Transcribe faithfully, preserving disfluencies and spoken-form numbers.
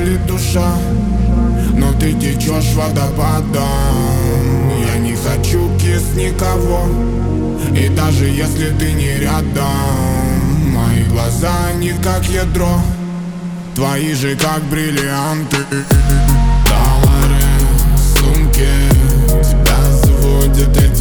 болит душа, но ты течешь водопадом. Я не хочу кис никого, и даже если ты не рядом, мои глаза, они как ядро, твои же как бриллианты. Доллары в сумке, тебя заводят эти